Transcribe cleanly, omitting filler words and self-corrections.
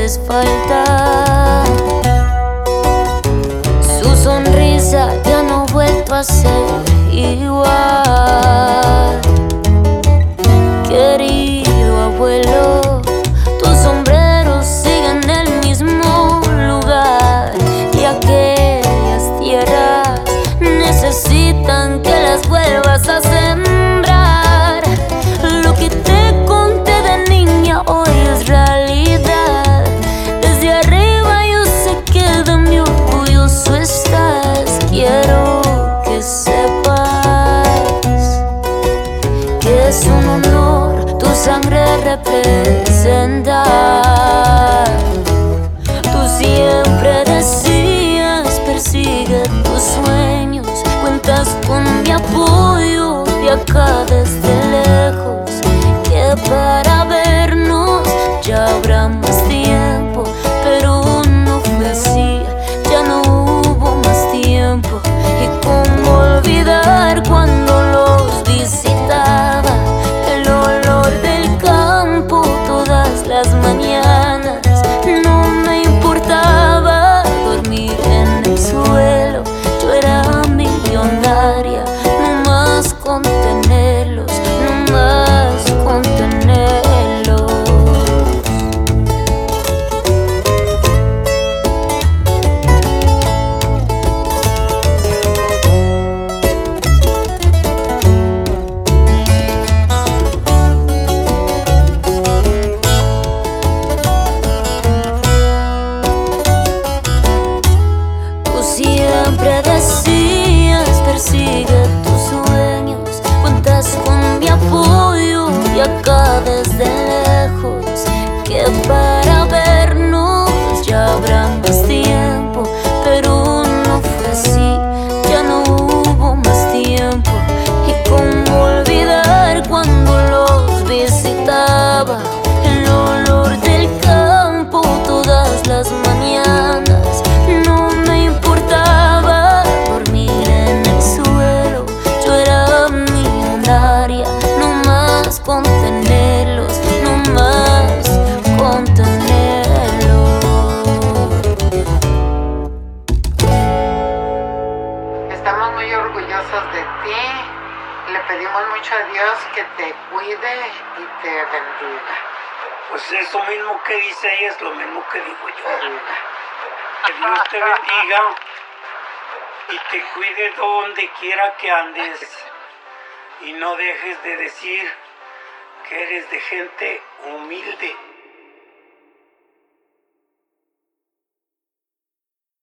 haces falta. Su sonrisa ya no ha vuelto a ser igual. Querido abuelo, tus sombreros siguen en el mismo lugar, y aquellas tierras necesitan que las vuelvas a sembrar. Lo que te conté de niña hoy es realidad. Desde arriba yo sé que de mi orgulloso estás. Quiero que sepas que es un honor tu sangre representar. Tú siempre decías: persigue tus sueños, cuentas con mi apoyo de acá desde lejos, que para vernos ya habrá más tiempo. Pero no fue así, ya no hubo más tiempo. Y cómo olvidar cuando los visitaba, el olor del campo todas las mañanas. No me importaba dormir en el suelo, yo era millonaria, no más con tenerlos, no más con tenerlos. Tú siempre decías: persigue tus sueños, cuentas con mi apoyo y acá desde lejos, que para vernos ya habrá más tiempo. Pero no fue así, ya no hubo más tiempo. Y cómo olvidar cuando los visitaba, el olor del campo todas las mañanas. No me importaba dormir en el suelo, yo era millonaria, no más con tenerlos, no más con tenerlos. Estamos muy orgullosos de ti. Le pedimos mucho a Dios que te cuide y te bendiga. Pues eso mismo que dice ella es lo mismo que digo yo. Que Dios te bendiga y te cuide donde quiera que andes. Y no dejes de decir que eres de gente humilde.